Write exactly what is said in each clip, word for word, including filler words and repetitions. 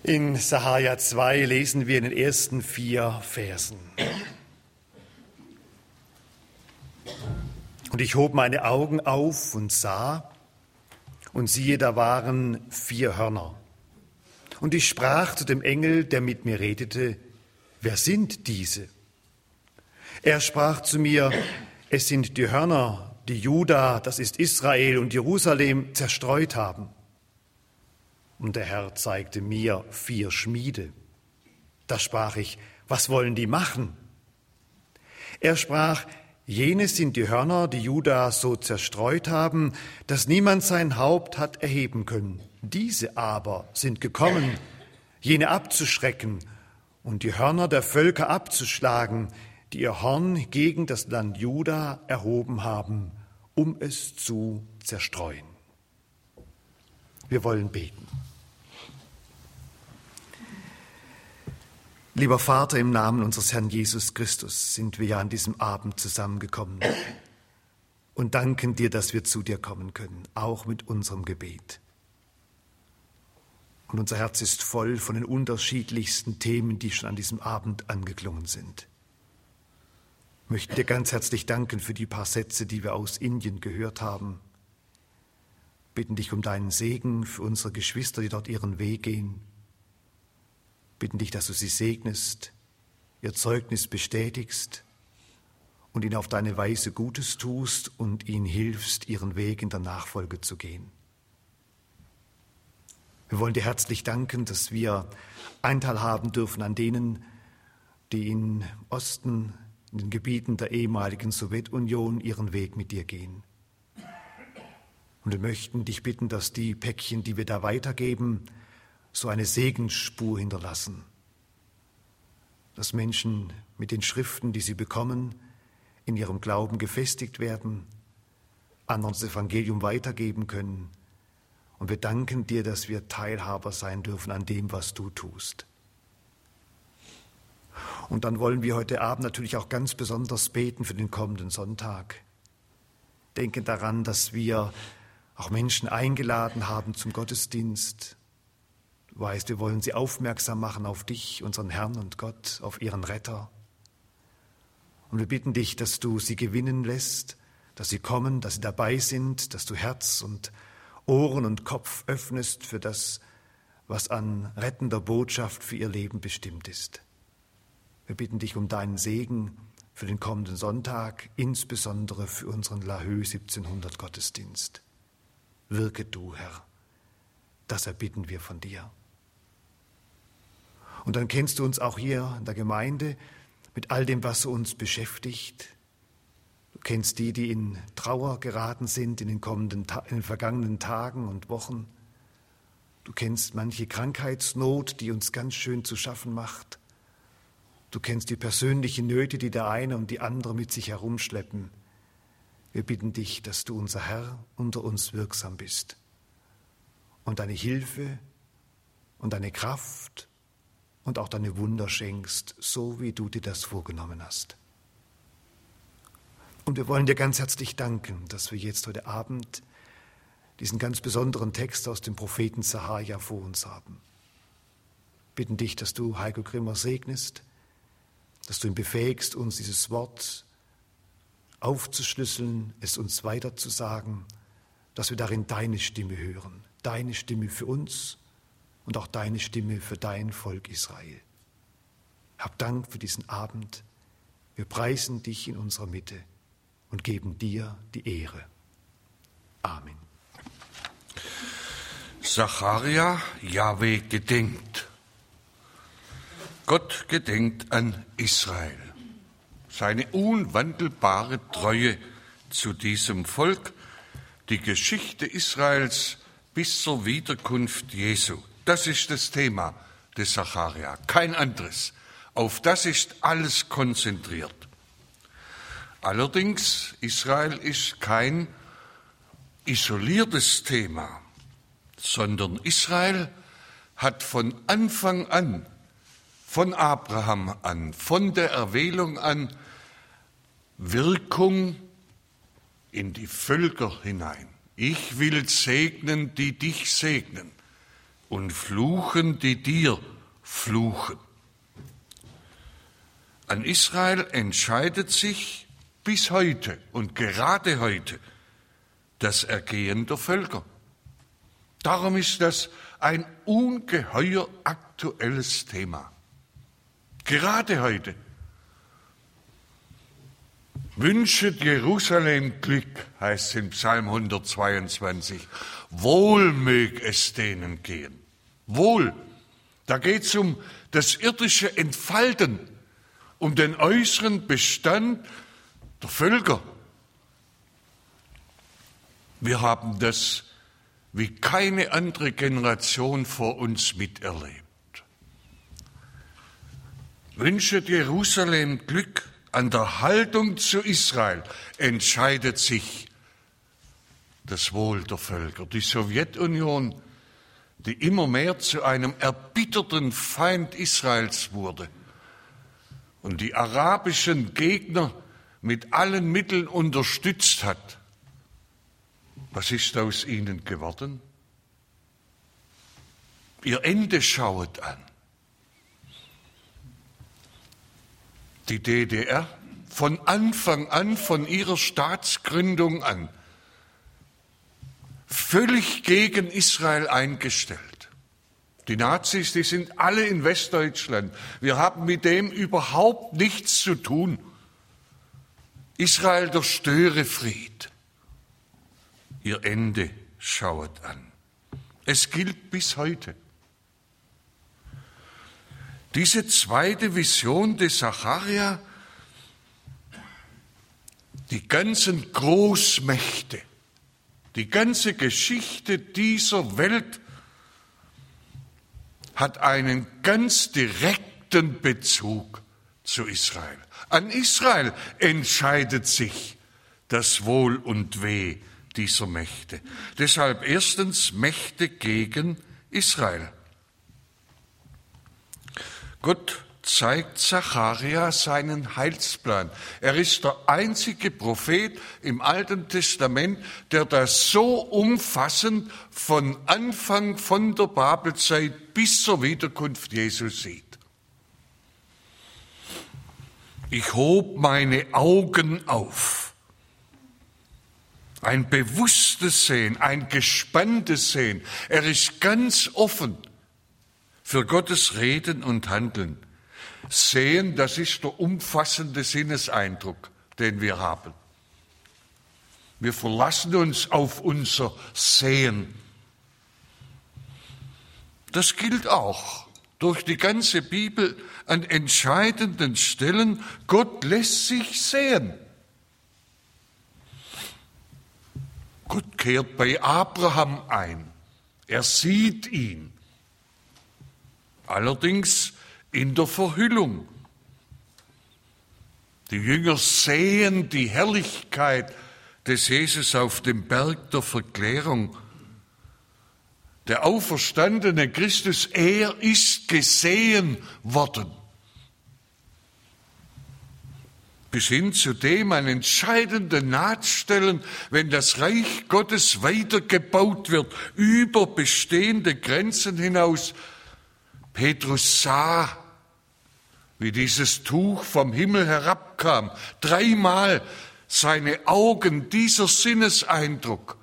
In Sacharja zwei lesen wir in den ersten vier Versen. Und ich hob meine Augen auf und sah, und siehe, da waren vier Hörner. Und ich sprach zu dem Engel, der mit mir redete: Wer sind diese? Er sprach zu mir: Es sind die Hörner, die Juda, das ist Israel und Jerusalem, zerstreut haben. Und der Herr zeigte mir vier Schmiede. Da sprach ich: Was wollen die machen? Er sprach: Jene sind die Hörner, die Juda so zerstreut haben, dass niemand sein Haupt hat erheben können. Diese aber sind gekommen, jene abzuschrecken und die Hörner der Völker abzuschlagen, die ihr Horn gegen das Land Juda erhoben haben, um es zu zerstreuen. Wir wollen beten. Lieber Vater, im Namen unseres Herrn Jesus Christus sind wir ja an diesem Abend zusammengekommen und danken dir, dass wir zu dir kommen können, auch mit unserem Gebet. Und unser Herz ist voll von den unterschiedlichsten Themen, die schon an diesem Abend angeklungen sind. Ich möchte dir ganz herzlich danken für die paar Sätze, die wir aus Indien gehört haben. Bitten dich um deinen Segen für unsere Geschwister, die dort ihren Weg gehen. Bitten dich, dass du sie segnest, ihr Zeugnis bestätigst und ihnen auf deine Weise Gutes tust und ihnen hilfst, ihren Weg in der Nachfolge zu gehen. Wir wollen dir herzlich danken, dass wir Anteil haben dürfen an denen, die im Osten, in den Gebieten der ehemaligen Sowjetunion ihren Weg mit dir gehen. Und wir möchten dich bitten, dass die Päckchen, die wir da weitergeben, so eine Segensspur hinterlassen, dass Menschen mit den Schriften, die sie bekommen, in ihrem Glauben gefestigt werden, anderen das Evangelium weitergeben können. Und wir danken dir, dass wir Teilhaber sein dürfen an dem, was du tust. Und dann wollen wir heute Abend natürlich auch ganz besonders beten für den kommenden Sonntag. Denken daran, dass wir auch Menschen eingeladen haben zum Gottesdienst. Du weißt, wir wollen sie aufmerksam machen auf dich, unseren Herrn und Gott, auf ihren Retter. Und wir bitten dich, dass du sie gewinnen lässt, dass sie kommen, dass sie dabei sind, dass du Herz und Ohren und Kopf öffnest für das, was an rettender Botschaft für ihr Leben bestimmt ist. Wir bitten dich um deinen Segen für den kommenden Sonntag, insbesondere für unseren Lahoe siebzehnhundert Gottesdienst. Wirke du, Herr, das erbitten wir von dir. Und dann kennst du uns auch hier in der Gemeinde mit all dem, was uns beschäftigt. Du kennst die, die in Trauer geraten sind in den kommenden, in den vergangenen Tagen und Wochen. Du kennst manche Krankheitsnot, die uns ganz schön zu schaffen macht. Du kennst die persönlichen Nöte, die der eine und die andere mit sich herumschleppen. Wir bitten dich, dass du, unser Herr, unter uns wirksam bist und deine Hilfe und deine Kraft und auch deine Wunder schenkst, so wie du dir das vorgenommen hast. Und wir wollen dir ganz herzlich danken, dass wir jetzt heute Abend diesen ganz besonderen Text aus dem Propheten Sacharja vor uns haben. Bitten dich, dass du Heiko Grimmer segnest, dass du ihn befähigst, uns dieses Wort aufzuschlüsseln, es uns weiterzusagen, dass wir darin deine Stimme hören, deine Stimme für uns und auch deine Stimme für dein Volk Israel. Hab Dank für diesen Abend. Wir preisen dich in unserer Mitte und geben dir die Ehre. Amen. Sacharja, Jahwe gedenkt. Gott gedenkt an Israel. Seine unwandelbare Treue zu diesem Volk, die Geschichte Israels bis zur Wiederkunft Jesu. Das ist das Thema des Sacharja, kein anderes. Auf das ist alles konzentriert. Allerdings, Israel ist kein isoliertes Thema, sondern Israel hat von Anfang an, von Abraham an, von der Erwählung an, Wirkung in die Völker hinein. Ich will segnen, die dich segnen. und fluchen, die dir fluchen. An Israel entscheidet sich bis heute und gerade heute das Ergehen der Völker. Darum ist das ein ungeheuer aktuelles Thema. Gerade heute. Wünschet Jerusalem Glück, heißt es im Psalm hundertzweiundzwanzig. Wohl mög es denen gehen. Wohl. Da geht es um das irdische Entfalten, um den äußeren Bestand der Völker. Wir haben das wie keine andere Generation vor uns miterlebt. Wünscht Jerusalem Glück, an der Haltung zu Israel entscheidet sich das Wohl der Völker. Die Sowjetunion, die immer mehr zu einem erbitterten Feind Israels wurde und die arabischen Gegner mit allen Mitteln unterstützt hat, was ist aus ihnen geworden? Ihr Ende schauet an. Die D D R von Anfang an, von ihrer Staatsgründung an, völlig gegen Israel eingestellt. Die Nazis, die sind alle in Westdeutschland. Wir haben mit dem überhaupt nichts zu tun. Israel der Störefried. Ihr Ende schauet an. Es gilt bis heute. Diese zweite Vision des Sacharja, die ganzen Großmächte, die ganze Geschichte dieser Welt hat einen ganz direkten Bezug zu Israel. An Israel entscheidet sich das Wohl und Weh dieser Mächte. Deshalb erstens Mächte gegen Israel. Gott zeigt Sacharja seinen Heilsplan. Er ist der einzige Prophet im Alten Testament, der das so umfassend von Anfang von der Babelzeit bis zur Wiederkunft Jesu sieht. Ich hob meine Augen auf. Ein bewusstes Sehen, ein gespanntes Sehen. Er ist ganz offen für Gottes Reden und Handeln. Sehen, das ist der umfassende Sinneseindruck, den wir haben. Wir verlassen uns auf unser Sehen. Das gilt auch durch die ganze Bibel an entscheidenden Stellen. Gott lässt sich sehen. Gott kehrt bei Abraham ein. Er sieht ihn. Allerdings in der Verhüllung. Die Jünger sehen die Herrlichkeit des Jesus auf dem Berg der Verklärung. Der auferstandene Christus, er ist gesehen worden. Bis hin zu dem an entscheidenden Nahtstellen, wenn das Reich Gottes weitergebaut wird, über bestehende Grenzen hinaus. Petrus sah, wie dieses Tuch vom Himmel herabkam. Dreimal seine Augen, dieser Sinneseindruck,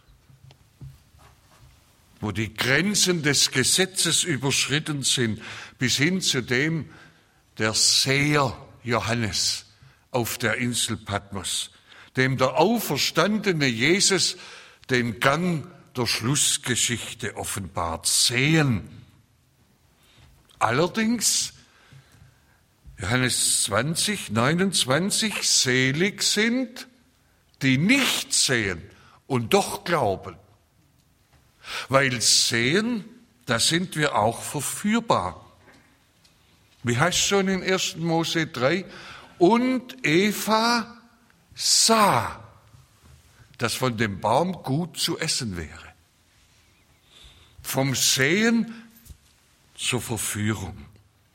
wo die Grenzen des Gesetzes überschritten sind, bis hin zu dem der Seher Johannes auf der Insel Patmos, dem der auferstandene Jesus den Gang der Schlussgeschichte offenbart. Sehen. Allerdings, Johannes zwanzig, neunundzwanzig, selig sind, die nicht sehen und doch glauben. Weil sehen, da sind wir auch verführbar. Wie heißt es schon in ersten Mose drei? Und Eva sah, dass von dem Baum gut zu essen wäre. Vom Sehen zur Verführung.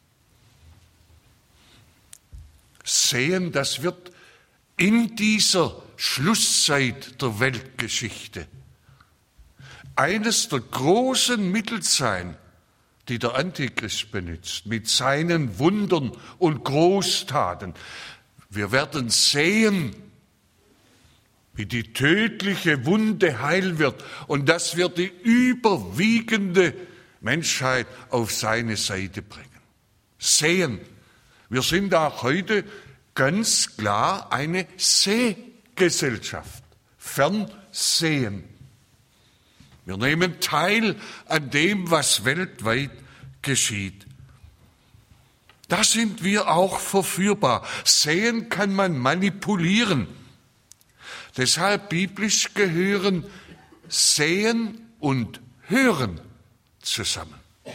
Sehen, das wird in dieser Schlusszeit der Weltgeschichte eines der großen Mittel sein, die der Antichrist benutzt, mit seinen Wundern und Großtaten. Wir werden sehen, wie die tödliche Wunde heil wird und dass wir die überwiegende Menschheit auf seine Seite bringen. Sehen. Wir sind auch heute ganz klar eine Sehgesellschaft. Fernsehen. Wir nehmen teil an dem, was weltweit geschieht. Da sind wir auch verführbar. Sehen kann man manipulieren. Deshalb biblisch gehören Sehen und Hören zusammen.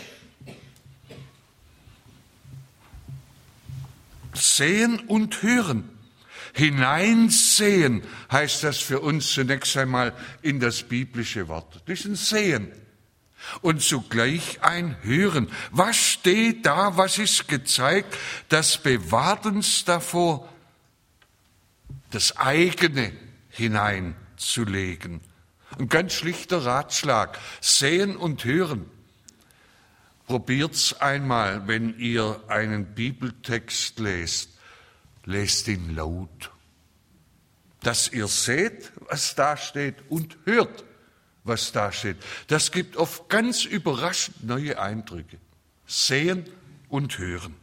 Sehen und Hören. Hineinsehen heißt das für uns zunächst einmal in das biblische Wort. Das ist ein Sehen und zugleich ein Hören. Was steht da, was ist gezeigt? Das bewahrt uns davor, das eigene hineinzulegen. Ein ganz schlichter Ratschlag, Sehen und Hören. Probiert's einmal, wenn ihr einen Bibeltext lest. Lest ihn laut, dass ihr seht, was da steht und hört, was da steht. Das gibt oft ganz überraschend neue Eindrücke. Sehen und hören.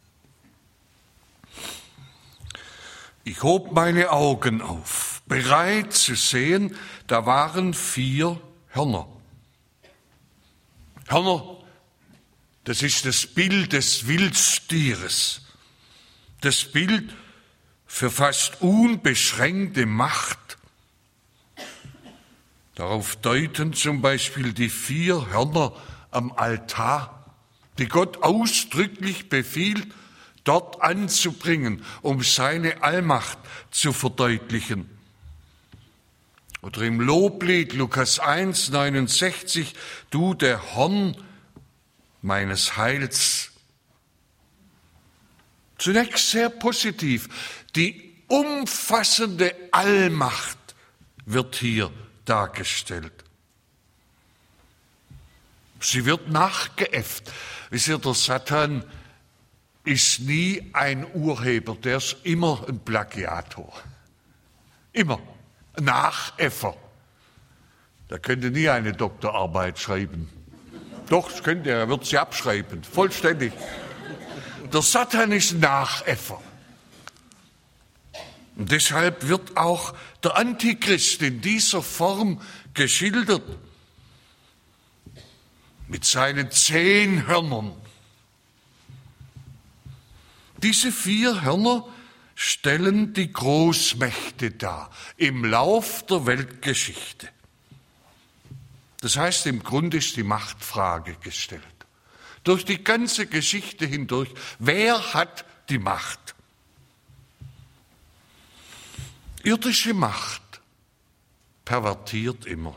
Ich hob meine Augen auf, bereit zu sehen, da waren vier Hörner. Hörner, das ist das Bild des Wildstieres. Das Bild für fast unbeschränkte Macht. Darauf deuten zum Beispiel die vier Hörner am Altar, die Gott ausdrücklich befiehlt, dort anzubringen, um seine Allmacht zu verdeutlichen. Oder im Loblied Lukas eins, neunundsechzig, du der Horn meines Heils. Zunächst sehr positiv. Die umfassende Allmacht wird hier dargestellt. Sie wird nachgeäfft. Wisst ihr, der Satan ist nie ein Urheber, der ist immer ein Plagiator. Immer. Ein Nachäffer. Der könnte nie eine Doktorarbeit schreiben. Doch, das könnte er, er wird sie abschreiben, vollständig. Der Satan ist Nachäffer. Und deshalb wird auch der Antichrist in dieser Form geschildert. Mit seinen zehn Hörnern. Diese vier Hörner stellen die Großmächte dar im Lauf der Weltgeschichte. Das heißt, im Grunde ist die Machtfrage gestellt. Durch die ganze Geschichte hindurch. Wer hat die Macht? Irdische Macht pervertiert immer.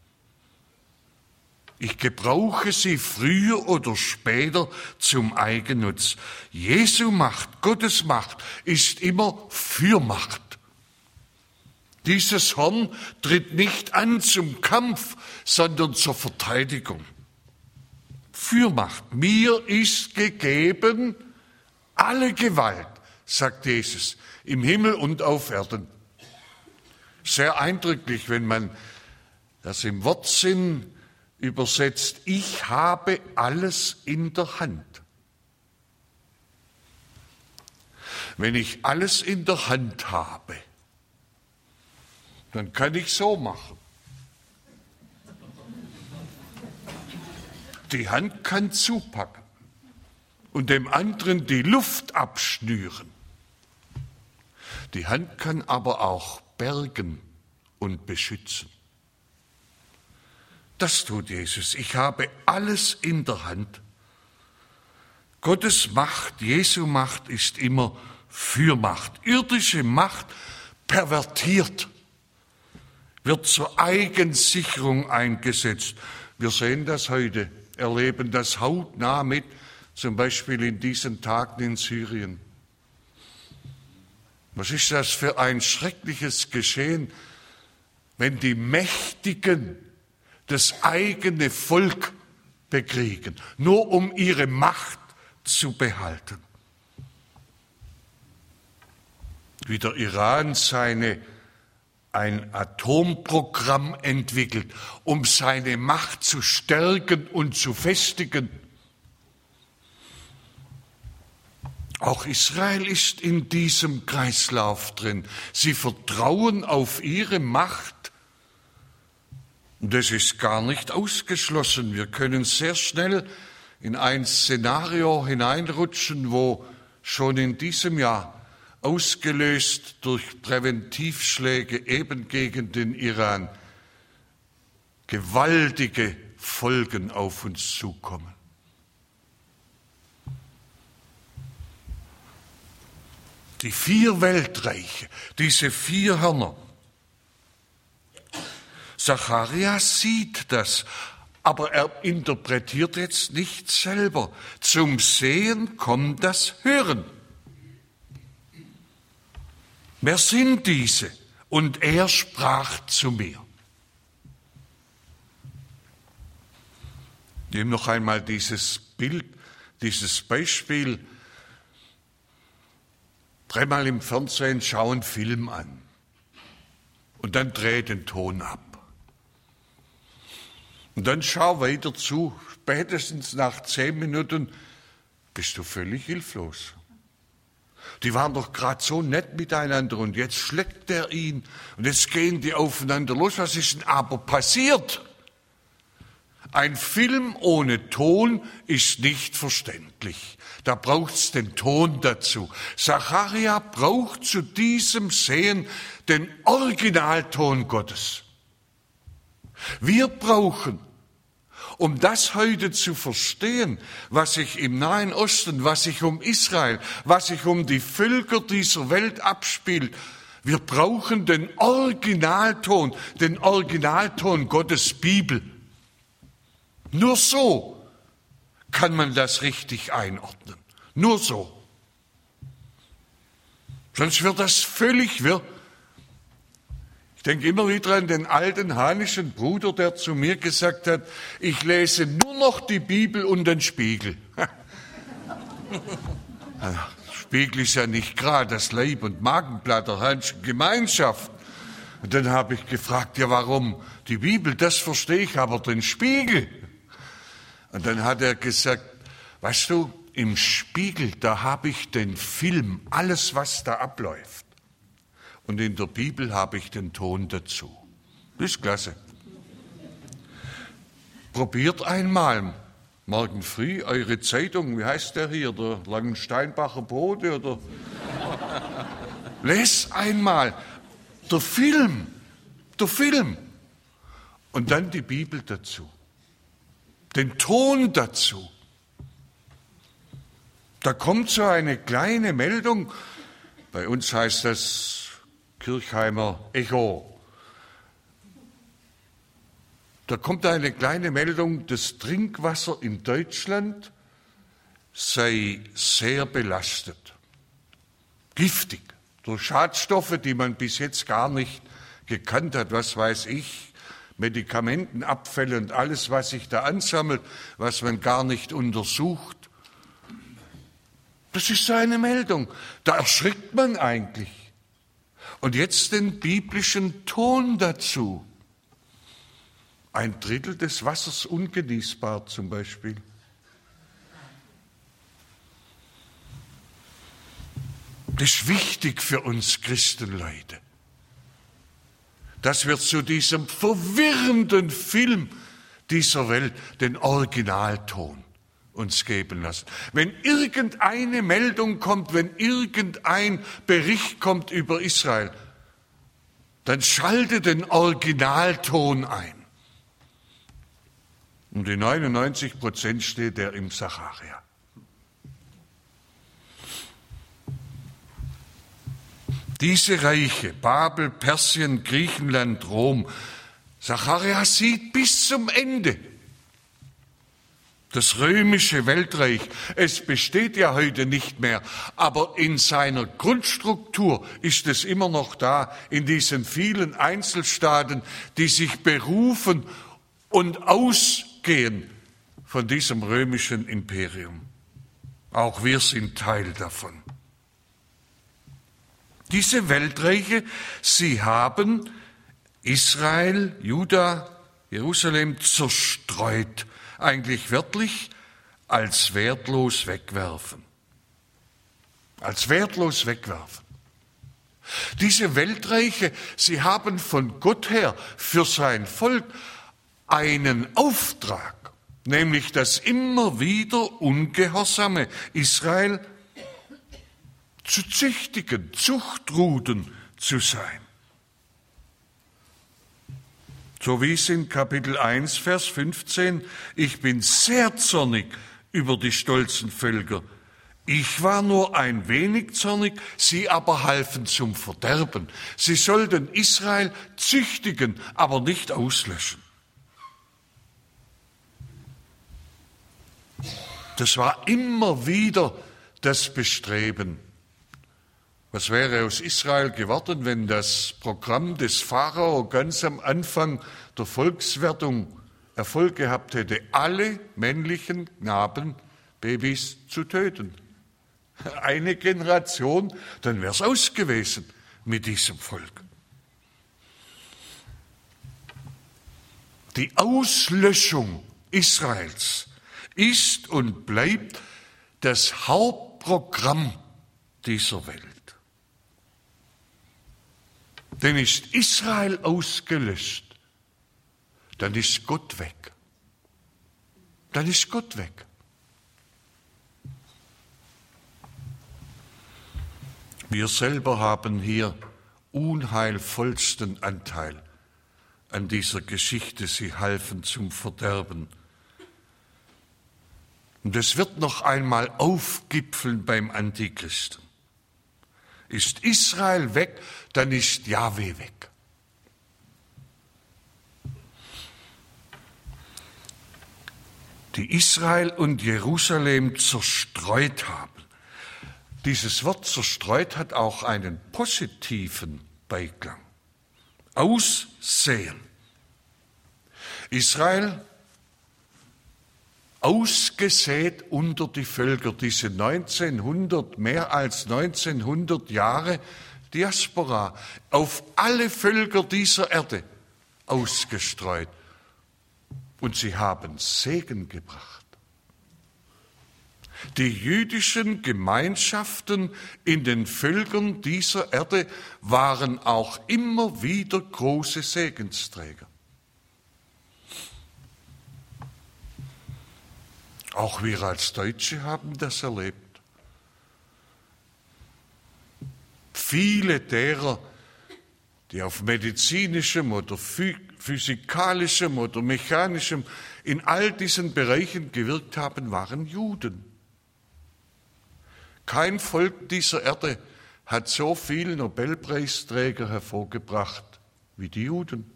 Ich gebrauche sie früher oder später zum Eigennutz. Jesu Macht, Gottes Macht, ist immer Fürmacht. Dieses Horn tritt nicht an zum Kampf, sondern zur Verteidigung. Fürmacht. Mir ist gegeben alle Gewalt, sagt Jesus, im Himmel und auf Erden. Sehr eindrücklich, wenn man das im Wortsinn übersetzt. Ich habe alles in der Hand. Wenn ich alles in der Hand habe, dann kann ich so machen. Die Hand kann zupacken und dem anderen die Luft abschnüren. Die Hand kann aber auch bergen und beschützen. Das tut Jesus. Ich habe alles in der Hand. Gottes Macht, Jesu Macht ist immer Fürmacht. Irdische Macht pervertiert, wird zur Eigensicherung eingesetzt. Wir sehen das heute, erleben das hautnah mit, zum Beispiel in diesen Tagen in Syrien. Was ist das für ein schreckliches Geschehen, wenn die Mächtigen das eigene Volk bekriegen, nur um ihre Macht zu behalten. Wie der Iran seine, ein Atomprogramm entwickelt, um seine Macht zu stärken und zu festigen. Auch Israel ist in diesem Kreislauf drin. Sie vertrauen auf ihre Macht. Und das ist gar nicht ausgeschlossen. Wir können sehr schnell in ein Szenario hineinrutschen, wo schon in diesem Jahr, ausgelöst durch Präventivschläge eben gegen den Iran, gewaltige Folgen auf uns zukommen. Die vier Weltreiche, diese vier Hörner. Zacharias sieht das, aber er interpretiert jetzt nicht selber. Zum Sehen kommt das Hören. Wer sind diese? Und er sprach zu mir. Ich nehme noch einmal dieses Bild, dieses Beispiel. Dreimal im Fernsehen schauen Film an und dann dreh den Ton ab. Und dann schau weiter zu, spätestens nach zehn Minuten bist du völlig hilflos. Die waren doch gerade so nett miteinander und jetzt schlägt er ihn und jetzt gehen die aufeinander los. Was ist denn aber passiert? Ein Film ohne Ton ist nicht verständlich. Da braucht's den Ton dazu. Zacharia braucht zu diesem Sehen den Originalton Gottes. Wir brauchen, um das heute zu verstehen, was sich im Nahen Osten, was sich um Israel, was sich um die Völker dieser Welt abspielt, wir brauchen den Originalton, den Originalton Gottes Bibel. Nur so kann man das richtig einordnen. Nur so. Sonst wird das völlig wirr. Ich denke immer wieder an den alten hanischen Bruder, der zu mir gesagt hat, ich lese nur noch die Bibel und den Spiegel. Spiegel ist ja nicht gerade das Leib- und Magenblatt der Hanschen Gemeinschaft. Und dann habe ich gefragt, ja warum? Die Bibel, das verstehe ich, aber den Spiegel. Und dann hat er gesagt, weißt du, im Spiegel, da habe ich den Film, alles was da abläuft. Und in der Bibel habe ich den Ton dazu. Das ist klasse. Probiert einmal morgen früh eure Zeitung, wie heißt der hier, der Langensteinbacher Bote oder? Lest einmal der Film, der Film und dann die Bibel dazu. Den Ton dazu. Da kommt so eine kleine Meldung, bei uns heißt das Kirchheimer Echo. Da kommt eine kleine Meldung, das Trinkwasser in Deutschland sei sehr belastet. Giftig. Durch Schadstoffe, die man bis jetzt gar nicht gekannt hat, was weiß ich, Medikamentenabfälle und alles, was sich da ansammelt, was man gar nicht untersucht. Das ist so eine Meldung. Da erschrickt man eigentlich. Und jetzt den biblischen Ton dazu. Ein Drittel des Wassers ungenießbar zum Beispiel. Das ist wichtig für uns Christenleute, dass wir zu diesem verwirrenden Film dieser Welt den Originalton uns geben lassen. Wenn irgendeine Meldung kommt, wenn irgendein Bericht kommt über Israel, dann schalte den Originalton ein. Und in neunundneunzig Prozent steht er im Zacharia. Diese Reiche, Babel, Persien, Griechenland, Rom, Zacharia sieht bis zum Ende das römische Weltreich. Es besteht ja heute nicht mehr, aber in seiner Grundstruktur ist es immer noch da, in diesen vielen Einzelstaaten, die sich berufen und ausgehen von diesem römischen Imperium. Auch wir sind Teil davon. Diese Weltreiche, sie haben Israel, Juda, Jerusalem zerstreut, eigentlich wörtlich als wertlos wegwerfen. Als wertlos wegwerfen. Diese Weltreiche, sie haben von Gott her für sein Volk einen Auftrag, nämlich das immer wieder ungehorsame Israel zu züchtigen, Zuchtruten zu sein. So wie es in Kapitel eins, Vers fünfzehn, ich bin sehr zornig über die stolzen Völker. Ich war nur ein wenig zornig, sie aber halfen zum Verderben. Sie sollten Israel züchtigen, aber nicht auslöschen. Das war immer wieder das Bestreben. Was wäre aus Israel geworden, wenn das Programm des Pharao ganz am Anfang der Volkswertung Erfolg gehabt hätte, alle männlichen Knabenbabys zu töten? Eine Generation, dann wäre es aus gewesen mit diesem Volk. Die Auslöschung Israels ist und bleibt das Hauptprogramm dieser Welt. Denn ist Israel ausgelöscht, dann ist Gott weg. Dann ist Gott weg. Wir selber haben hier unheilvollsten Anteil an dieser Geschichte. Sie halfen zum Verderben. Und es wird noch einmal aufgipfeln beim Antichristen. Ist Israel weg, dann ist Jahwe weg. Die Israel und Jerusalem zerstreut haben. Dieses Wort zerstreut hat auch einen positiven Beiklang. Aussehen. Israel ausgesät unter die Völker, diese neunzehnhundert, mehr als neunzehnhundert Jahre Diaspora, auf alle Völker dieser Erde ausgestreut. Und sie haben Segen gebracht. Die jüdischen Gemeinschaften in den Völkern dieser Erde waren auch immer wieder große Segensträger. Auch wir als Deutsche haben das erlebt. Viele derer, die auf medizinischem oder physikalischem oder mechanischem in all diesen Bereichen gewirkt haben, waren Juden. Kein Volk dieser Erde hat so viele Nobelpreisträger hervorgebracht wie die Juden.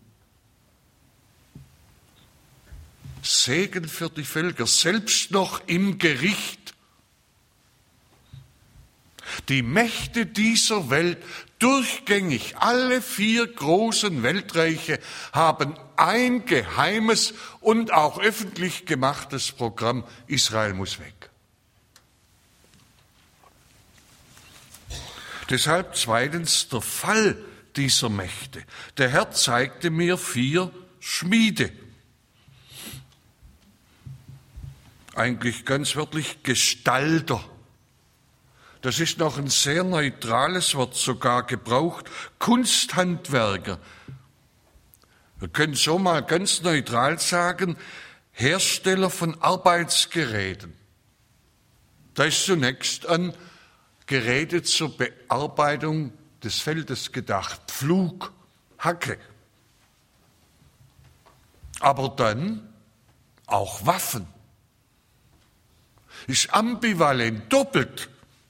Segen für die Völker, selbst noch im Gericht. Die Mächte dieser Welt, durchgängig, alle vier großen Weltreiche, haben ein geheimes und auch öffentlich gemachtes Programm: Israel muss weg. Deshalb zweitens der Fall dieser Mächte. Der Herr zeigte mir vier Schmiede. Eigentlich ganz wörtlich Gestalter. Das ist noch ein sehr neutrales Wort, sogar gebraucht. Kunsthandwerker. Wir können so mal ganz neutral sagen, Hersteller von Arbeitsgeräten. Da ist zunächst an Geräte zur Bearbeitung des Feldes gedacht, Pflug, Hacke. Aber dann auch Waffen. Ist ambivalent, doppelt.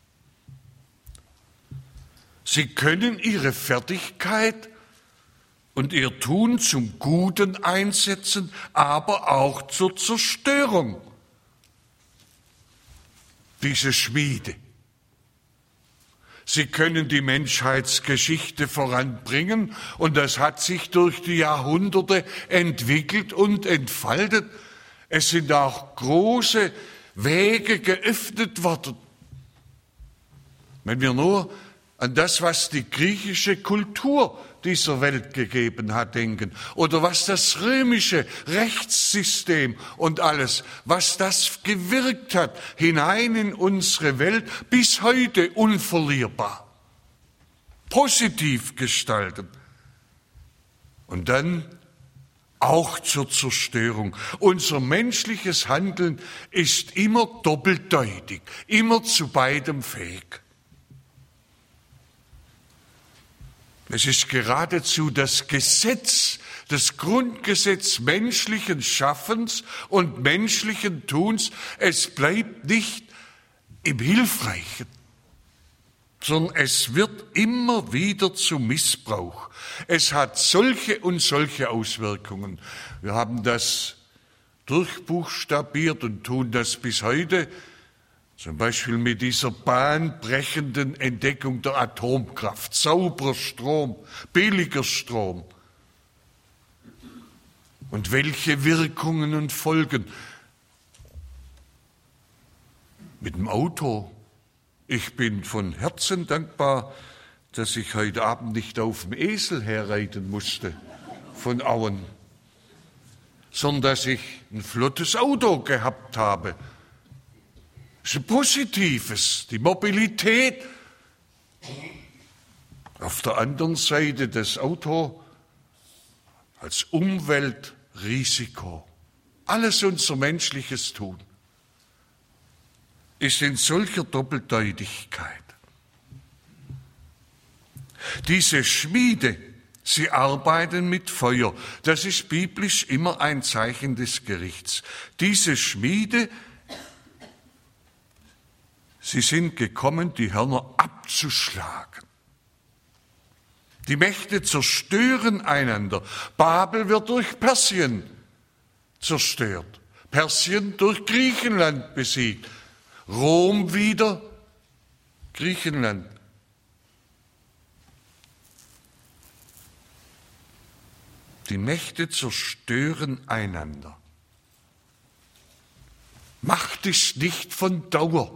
Sie können ihre Fertigkeit und ihr Tun zum Guten einsetzen, aber auch zur Zerstörung. Diese Schmiede. Sie können die Menschheitsgeschichte voranbringen und das hat sich durch die Jahrhunderte entwickelt und entfaltet. Es sind auch große Wege geöffnet worden. Wenn wir nur an das, was die griechische Kultur dieser Welt gegeben hat, denken, oder was das römische Rechtssystem und alles, was das gewirkt hat, hinein in unsere Welt, bis heute unverlierbar, positiv gestalten. Und dann auch zur Zerstörung. Unser menschliches Handeln ist immer doppeldeutig, immer zu beidem fähig. Es ist geradezu das Gesetz, das Grundgesetz menschlichen Schaffens und menschlichen Tuns. Es bleibt nicht im Hilfreichen, sondern es wird immer wieder zu Missbrauch. Es hat solche und solche Auswirkungen. Wir haben das durchbuchstabiert und tun das bis heute. Zum Beispiel mit dieser bahnbrechenden Entdeckung der Atomkraft, sauberer Strom, billiger Strom. Und welche Wirkungen und Folgen. Mit dem Auto. Ich bin von Herzen dankbar, dass ich heute Abend nicht auf dem Esel herreiten musste von Auen, sondern dass ich ein flottes Auto gehabt habe. Das ist ein Positives, die Mobilität. Auf der anderen Seite das Auto als Umweltrisiko. Alles unser menschliches Tun ist in solcher Doppeldeutigkeit. Diese Schmiede, sie arbeiten mit Feuer. Das ist biblisch immer ein Zeichen des Gerichts. Diese Schmiede, sie sind gekommen, die Hörner abzuschlagen. Die Mächte zerstören einander. Babel wird durch Persien zerstört. Persien durch Griechenland besiegt. Rom wieder Griechenland. Die Mächte zerstören einander. Macht ist nicht von Dauer.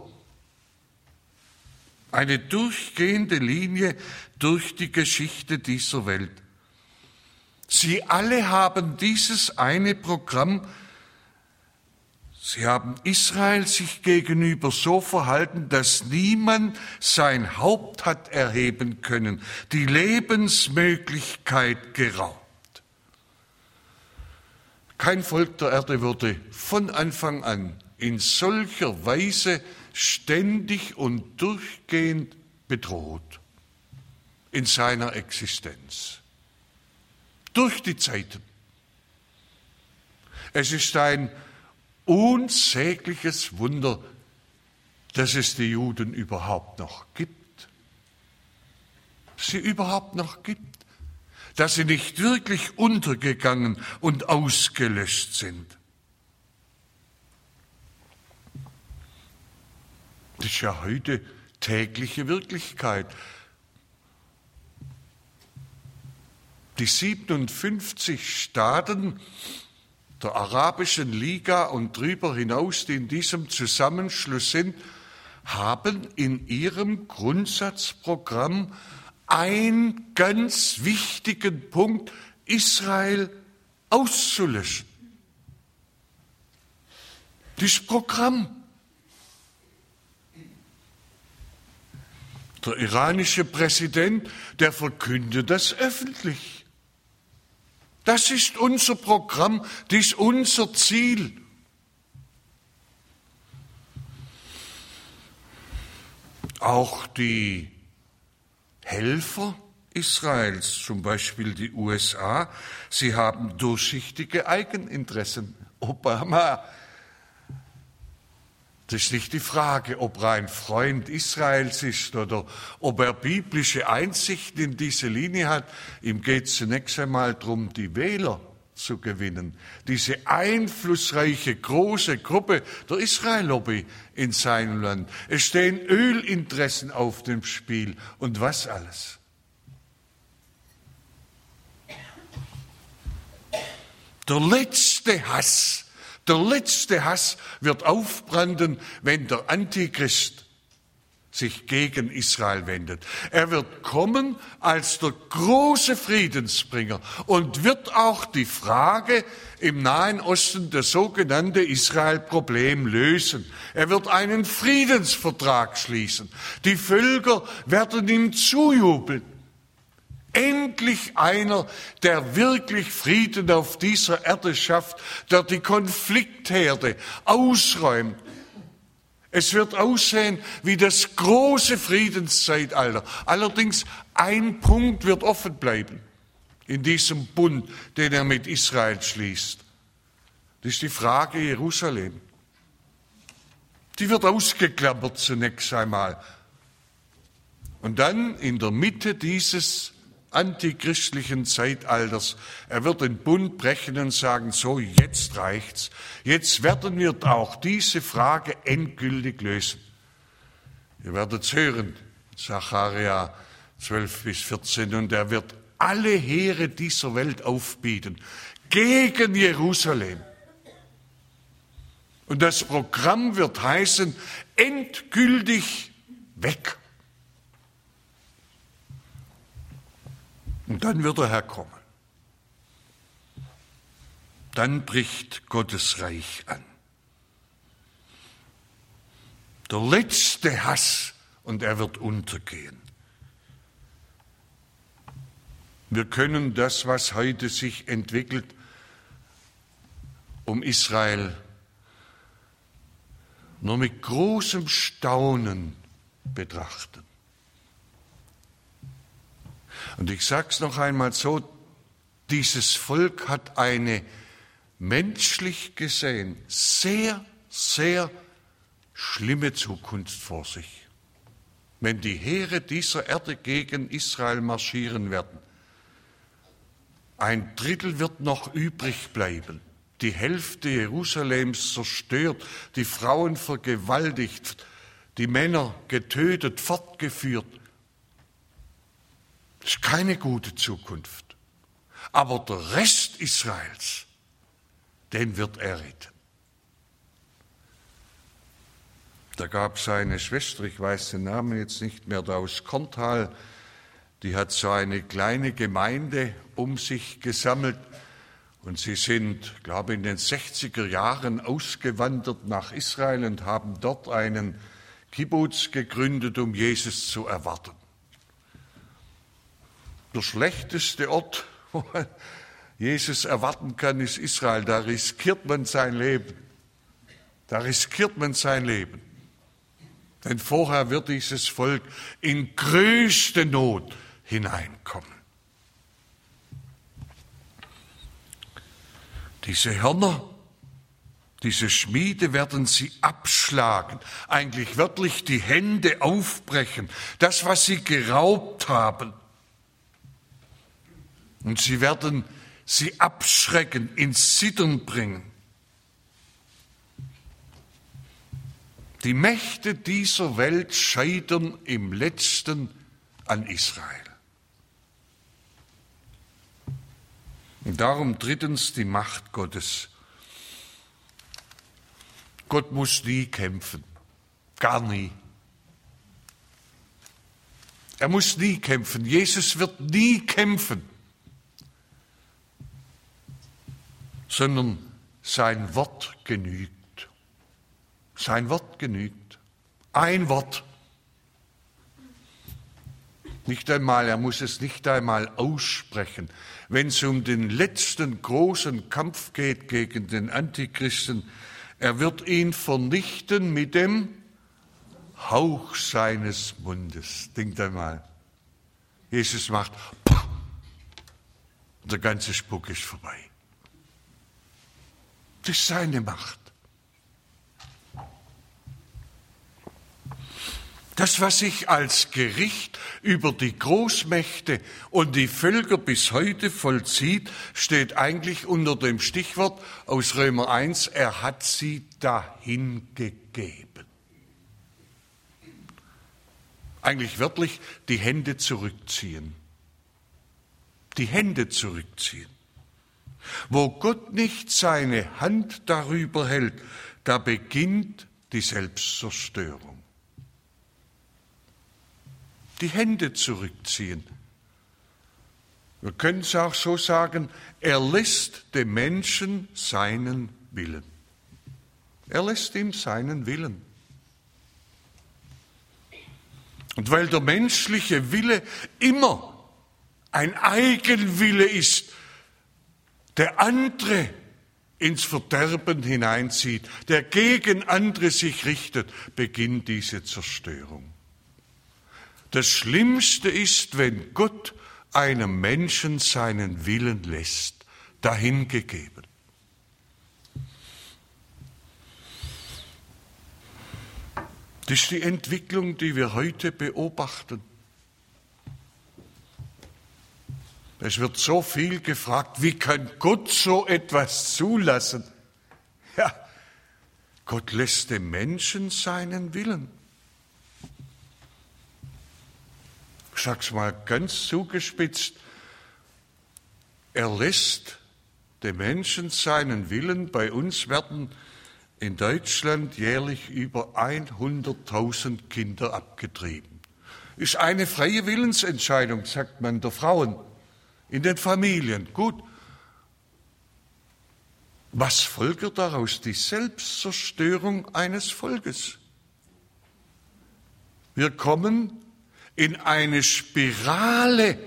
Eine durchgehende Linie durch die Geschichte dieser Welt. Sie alle haben dieses eine Programm. Sie haben Israel sich gegenüber so verhalten, dass niemand sein Haupt hat erheben können, die Lebensmöglichkeit geraubt. Kein Volk der Erde wurde von Anfang an in solcher Weise ständig und durchgehend bedroht in seiner Existenz. Durch die Zeiten. Es ist ein unsägliches Wunder, dass es die Juden überhaupt noch gibt. Sie überhaupt noch gibt. Dass sie nicht wirklich untergegangen und ausgelöscht sind. Das ist ja heute tägliche Wirklichkeit. Die siebenundfünfzig Staaten der Arabischen Liga und darüber hinaus, die in diesem Zusammenschluss sind, haben in ihrem Grundsatzprogramm einen ganz wichtigen Punkt, Israel auszulöschen. Das Programm. Der iranische Präsident, der verkündet das öffentlich. Das ist unser Programm, das ist unser Ziel. Auch die Helfer Israels, zum Beispiel die U S A, sie haben durchsichtige Eigeninteressen. Obama, das ist nicht die Frage, ob er ein Freund Israels ist oder ob er biblische Einsichten in diese Linie hat. Ihm geht es zunächst einmal darum, die Wähler zu gewinnen. Diese einflussreiche, große Gruppe der Israel-Lobby in seinem Land. Es stehen Ölinteressen auf dem Spiel. Und was alles? Der letzte Hass, der letzte Hass wird aufbranden, wenn der Antichrist sich gegen Israel wendet. Er wird kommen als der große Friedensbringer und wird auch die Frage im Nahen Osten, das sogenannte Israel-Problem, lösen. Er wird einen Friedensvertrag schließen. Die Völker werden ihm zujubeln. Endlich einer, der wirklich Frieden auf dieser Erde schafft, der die Konfliktherde ausräumt. Es wird aussehen wie das große Friedenszeitalter. Allerdings ein Punkt wird offen bleiben in diesem Bund, den er mit Israel schließt. Das ist die Frage Jerusalem. Die wird ausgeklammert zunächst einmal. Und dann in der Mitte dieses antichristlichen Zeitalters. Er wird den Bund brechen und sagen, so, jetzt reicht's. Jetzt werden wir auch diese Frage endgültig lösen. Ihr werdet es hören, Sacharja zwölf bis vierzehn, und er wird alle Heere dieser Welt aufbieten gegen Jerusalem. Und das Programm wird heißen, endgültig weg. Und dann wird der Herr kommen. Dann bricht Gottes Reich an. Der letzte Hass, und er wird untergehen. Wir können das, was heute sich entwickelt, um Israel nur mit großem Staunen betrachten. Und ich sage es noch einmal so, dieses Volk hat eine menschlich gesehen sehr, sehr schlimme Zukunft vor sich. Wenn die Heere dieser Erde gegen Israel marschieren werden, ein Drittel wird noch übrig bleiben, die Hälfte Jerusalems zerstört, die Frauen vergewaltigt, die Männer getötet, fortgeführt. Das ist keine gute Zukunft. Aber der Rest Israels, den wird er retten. Da gab es eine Schwester, ich weiß den Namen jetzt nicht mehr, da aus Korntal, die hat so eine kleine Gemeinde um sich gesammelt und sie sind, glaube ich, in den sechziger Jahren ausgewandert nach Israel und haben dort einen Kibbutz gegründet, um Jesus zu erwarten. Der schlechteste Ort, wo man Jesus erwarten kann, ist Israel. Da riskiert man sein Leben. Da riskiert man sein Leben. Denn vorher wird dieses Volk in größte Not hineinkommen. Diese Hörner, diese Schmiede werden sie abschlagen, eigentlich wörtlich die Hände aufbrechen, das, was sie geraubt haben. Und sie werden sie abschrecken, ins Zittern bringen. Die Mächte dieser Welt scheitern im Letzten an Israel. Und darum drittens die Macht Gottes. Gott muss nie kämpfen, gar nie. Er muss nie kämpfen, Jesus wird nie kämpfen. Sondern sein Wort genügt. Sein Wort genügt. Ein Wort. Nicht einmal, er muss es nicht einmal aussprechen. Wenn es um den letzten großen Kampf geht gegen den Antichristen, er wird ihn vernichten mit dem Hauch seines Mundes. Denkt einmal. Jesus macht, pah, und der ganze Spuck ist vorbei. Das ist seine Macht. Das, was sich als Gericht über die Großmächte und die Völker bis heute vollzieht, steht eigentlich unter dem Stichwort aus Römer eins, er hat sie dahingegeben. Eigentlich wörtlich die Hände zurückziehen. Die Hände zurückziehen. Wo Gott nicht seine Hand darüber hält, da beginnt die Selbstzerstörung. Die Hände zurückziehen. Wir können es auch so sagen, er lässt dem Menschen seinen Willen. Er lässt ihm seinen Willen. Und weil der menschliche Wille immer ein Eigenwille ist, der andere ins Verderben hineinzieht, der gegen andere sich richtet, beginnt diese Zerstörung. Das Schlimmste ist, wenn Gott einem Menschen seinen Willen lässt, dahingegeben. Das ist die Entwicklung, die wir heute beobachten. Es wird so viel gefragt, wie kann Gott so etwas zulassen? Ja, Gott lässt dem Menschen seinen Willen. Ich sag's mal ganz zugespitzt, er lässt dem Menschen seinen Willen. Bei uns werden in Deutschland jährlich über hunderttausend Kinder abgetrieben. Ist eine freie Willensentscheidung, sagt man der Frauen, in den Familien. Gut. Was folgt daraus? Die Selbstzerstörung eines Volkes. Wir kommen in eine Spirale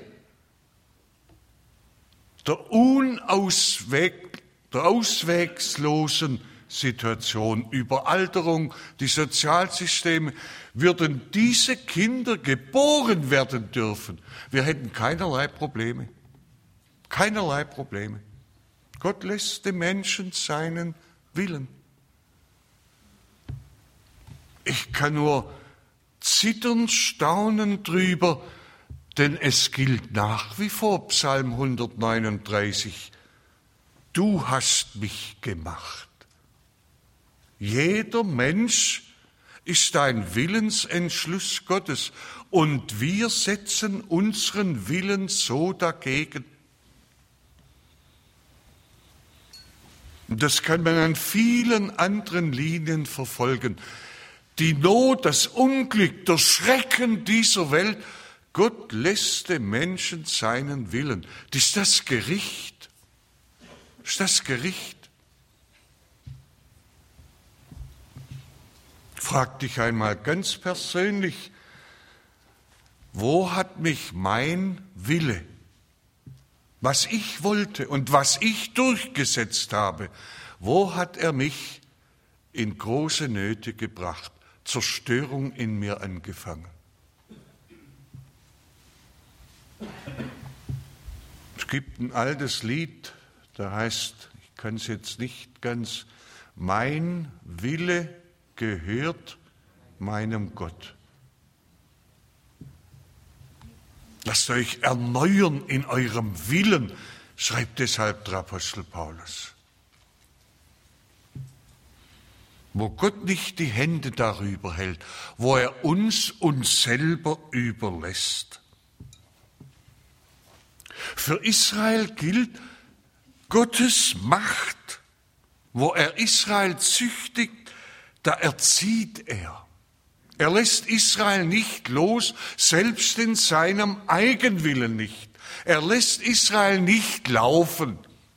der unausweg, der auswegslosen Situation, Überalterung, die Sozialsysteme. Würden diese Kinder geboren werden dürfen, wir hätten keinerlei Probleme. Keinerlei Probleme. Gott lässt dem Menschen seinen Willen. Ich kann nur zittern, staunen drüber, denn es gilt nach wie vor Psalm hundertneununddreißig. Du hast mich gemacht. Jeder Mensch ist ein Willensentschluss Gottes und wir setzen unseren Willen so dagegen. Das kann man an vielen anderen Linien verfolgen. Die Not, das Unglück, der Schrecken dieser Welt, Gott lässt dem Menschen seinen Willen. Das ist das Gericht. Das ist das Gericht. Frag dich einmal ganz persönlich, wo hat mich mein Wille, was ich wollte und was ich durchgesetzt habe, wo hat er mich in große Nöte gebracht, Zerstörung in mir angefangen? Es gibt ein altes Lied, da heißt, ich kann es jetzt nicht ganz, mein Wille gehört meinem Gott. Lasst euch erneuern in eurem Willen, schreibt deshalb der Apostel Paulus. Wo Gott nicht die Hände darüber hält, wo er uns uns selber überlässt. Für Israel gilt Gottes Macht. Wo er Israel züchtigt, da erzieht er. Er lässt Israel nicht los, selbst in seinem Eigenwillen nicht. Er lässt Israel nicht laufen.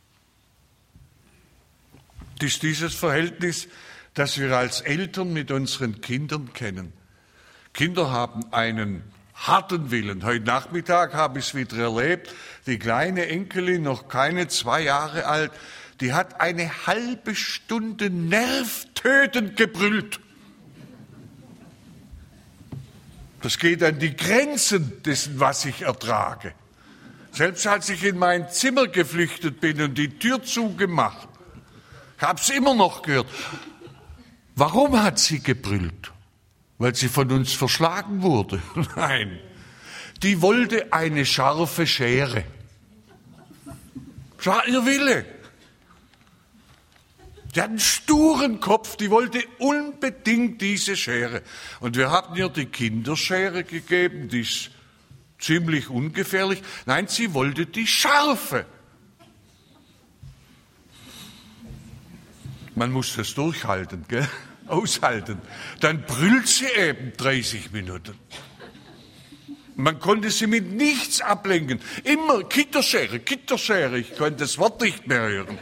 Das ist dieses Verhältnis, das wir als Eltern mit unseren Kindern kennen. Kinder haben einen harten Willen. Heute Nachmittag habe ich es wieder erlebt. Die kleine Enkelin, noch keine zwei Jahre alt, die hat eine halbe Stunde nervtötend gebrüllt. Das geht an die Grenzen dessen, was ich ertrage. Selbst als ich in mein Zimmer geflüchtet bin und die Tür zugemacht, ich habe es immer noch gehört. Warum hat sie gebrüllt? weil sie von uns verschlagen wurde. Nein, die wollte eine scharfe Schere. Das war ihr Wille. Die hat einen sturen Kopf, die wollte unbedingt diese Schere. Und wir haben ihr die Kinderschere gegeben, die ist ziemlich ungefährlich. Nein, sie wollte die scharfe. Man muss das durchhalten, gell? Aushalten. Dann brüllt sie eben dreißig Minuten. Man konnte sie mit nichts ablenken. Immer Kitterschere, Kitterschere. Ich konnte das Wort nicht mehr hören.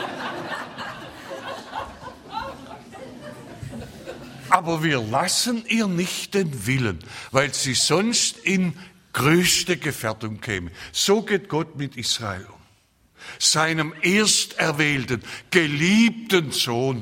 Aber wir lassen ihr nicht den Willen, weil sie sonst in größte Gefährdung käme. So geht Gott mit Israel um. Seinem ersterwählten, geliebten Sohn.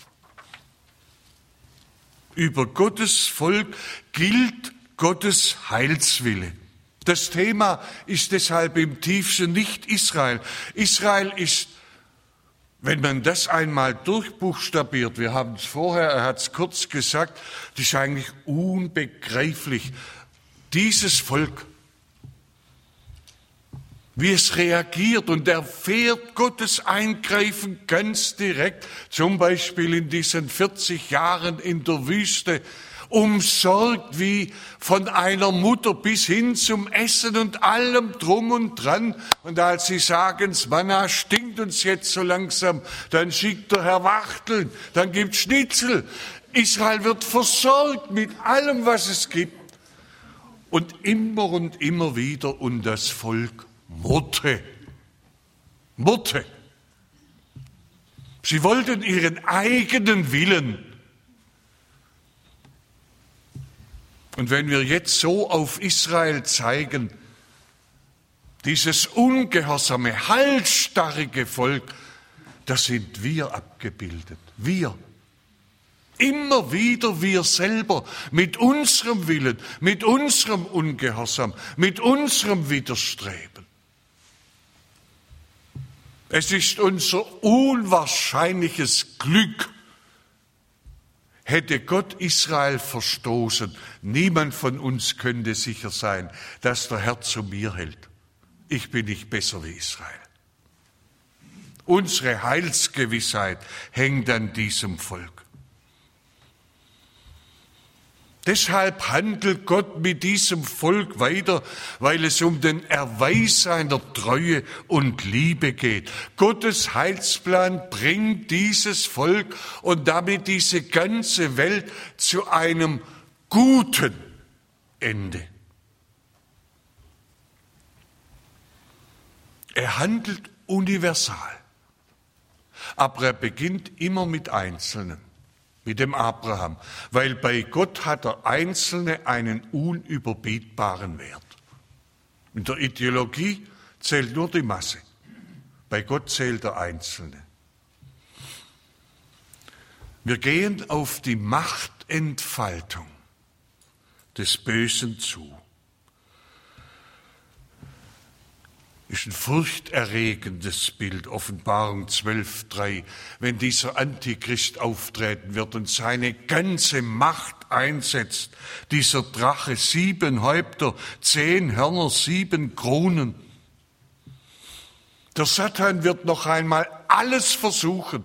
Über Gottes Volk gilt Gottes Heilswille. Das Thema ist deshalb im tiefsten nicht Israel. Israel ist, wenn man das einmal durchbuchstabiert, wir haben es vorher, er hat es kurz gesagt, das ist eigentlich unbegreiflich. Dieses Volk, wie es reagiert und erfährt Gottes Eingreifen ganz direkt, zum Beispiel in diesen vierzig Jahren in der Wüste, umsorgt wie von einer Mutter bis hin zum Essen und allem drum und dran. Und als sie sagen, das Manna stinkt uns jetzt so langsam, dann schickt der Herr Wachteln, dann gibt's Schnitzel. Israel wird versorgt mit allem, was es gibt. Und immer und immer wieder und das Volk murrte. Murrte. Sie wollten ihren eigenen Willen. Und wenn wir jetzt so auf Israel zeigen, dieses ungehorsame, halsstarrige Volk, da sind wir abgebildet. Wir. Immer wieder wir selber mit unserem Willen, mit unserem Ungehorsam, mit unserem Widerstreben. Es ist unser unwahrscheinliches Glück, hätte Gott Israel verstoßen, niemand von uns könnte sicher sein, dass der Herr zu mir hält. Ich bin nicht besser wie Israel. Unsere Heilsgewissheit hängt an diesem Volk. Deshalb handelt Gott mit diesem Volk weiter, weil es um den Erweis seiner Treue und Liebe geht. Gottes Heilsplan bringt dieses Volk und damit diese ganze Welt zu einem guten Ende. Er handelt universal, aber er beginnt immer mit Einzelnen. Mit dem Abraham, weil bei Gott hat der Einzelne einen unüberbietbaren Wert. In der Ideologie zählt nur die Masse, bei Gott zählt der Einzelne. Wir gehen auf die Machtentfaltung des Bösen zu. Ist ein furchterregendes Bild, Offenbarung zwölf drei, wenn dieser Antichrist auftreten wird und seine ganze Macht einsetzt. Dieser Drache, sieben Häupter, zehn Hörner, sieben Kronen. Der Satan wird noch einmal alles versuchen,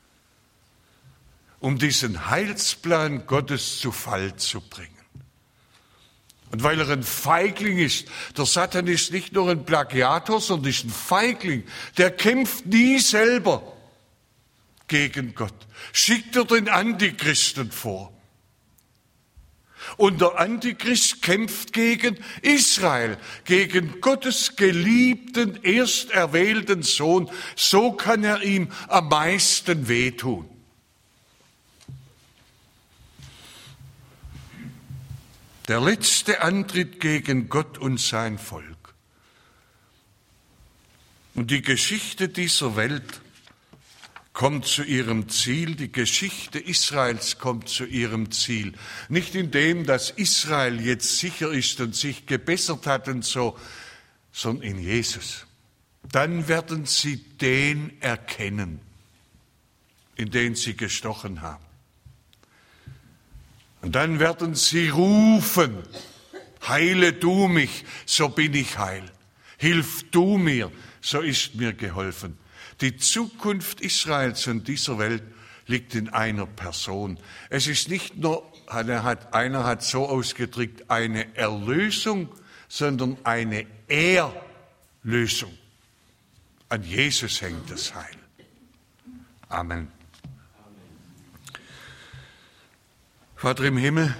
um diesen Heilsplan Gottes zu Fall zu bringen. Und weil er ein Feigling ist, der Satan ist nicht nur ein Plagiator, sondern ist ein Feigling, der kämpft nie selber gegen Gott. Schickt er den Antichristen vor. Und der Antichrist kämpft gegen Israel, gegen Gottes geliebten, ersterwählten Sohn. So kann er ihm am meisten wehtun. Der letzte Antritt gegen Gott und sein Volk. Und die Geschichte dieser Welt kommt zu ihrem Ziel, die Geschichte Israels kommt zu ihrem Ziel. Nicht in dem, dass Israel jetzt sicher ist und sich gebessert hat und so, sondern in Jesus. Dann werden sie den erkennen, in den sie gestochen haben. Und dann werden sie rufen, heile du mich, so bin ich heil. Hilf du mir, so ist mir geholfen. Die Zukunft Israels und dieser Welt liegt in einer Person. Es ist nicht nur, einer hat, einer hat so ausgedrückt, eine Erlösung, sondern eine Erlösung. An Jesus hängt das Heil. Amen. Vater im Himmel,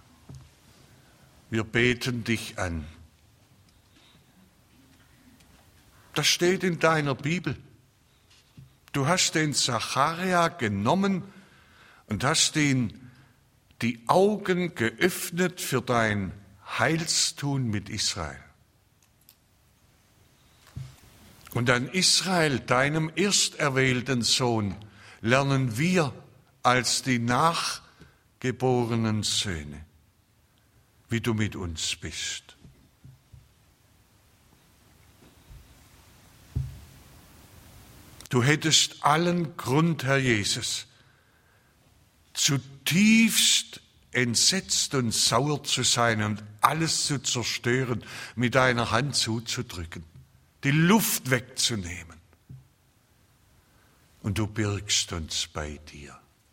wir beten dich an. Das steht in deiner Bibel. Du hast den Zacharia genommen und hast ihm die Augen geöffnet für dein Heilstun mit Israel. Und an Israel, deinem ersterwählten Sohn, lernen wir als die nachgeborenen Söhne, wie du mit uns bist. Du hättest allen Grund, Herr Jesus, zutiefst entsetzt und sauer zu sein und alles zu zerstören, mit deiner Hand zuzudrücken, die Luft wegzunehmen. Und du birgst uns bei dir.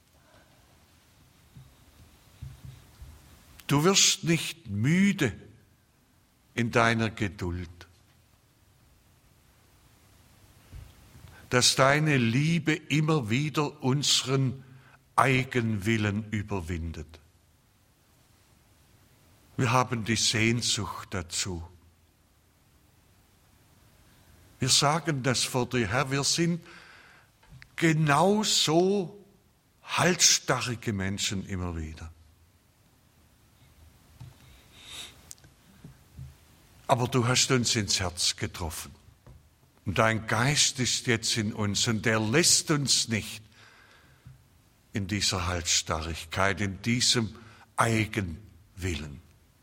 Du wirst nicht müde in deiner Geduld, dass deine Liebe immer wieder unseren Eigenwillen überwindet. Wir haben die Sehnsucht dazu. Wir sagen das vor dir, Herr, wir sind genauso halsstarrige Menschen immer wieder. Aber du hast uns ins Herz getroffen. Und dein Geist ist jetzt in uns und der lässt uns nicht in dieser Halsstarrigkeit, in diesem Eigenwillen.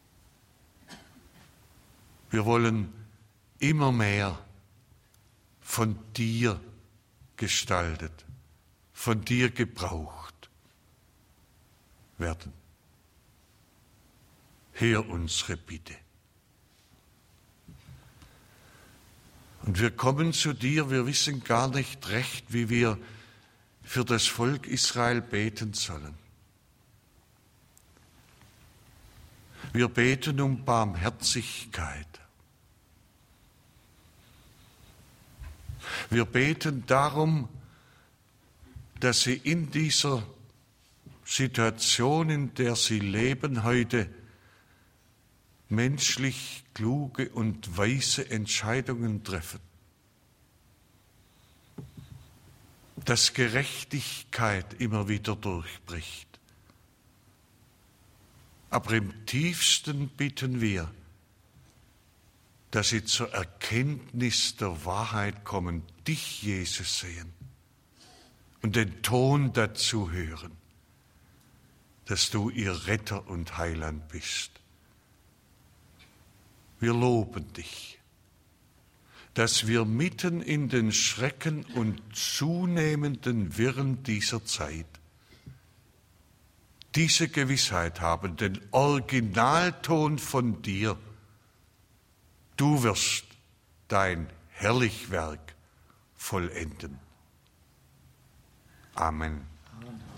Wir wollen immer mehr von dir gestaltet, von dir gebraucht werden. Hör unsere Bitte. Und wir kommen zu dir, wir wissen gar nicht recht, wie wir für das Volk Israel beten sollen. Wir beten um Barmherzigkeit. Wir beten darum, dass sie in dieser Situation, in der sie leben heute, menschlich kluge und weise Entscheidungen treffen. Dass Gerechtigkeit immer wieder durchbricht. Aber im tiefsten bitten wir, dass sie zur Erkenntnis der Wahrheit kommen, dich, Jesus, sehen und den Ton dazu hören, dass du ihr Retter und Heiland bist. Wir loben dich, dass wir mitten in den Schrecken und zunehmenden Wirren dieser Zeit diese Gewissheit haben, den Originalton von dir. Du wirst dein Herrlichwerk vollenden. Amen. Amen.